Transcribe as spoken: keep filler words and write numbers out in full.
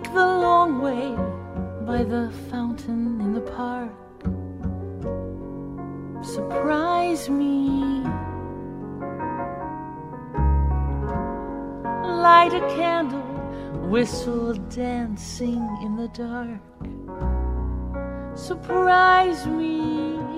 the long way by the fountain in the park. Surprise me. Light a candle, whistle dancing in the dark. Surprise me.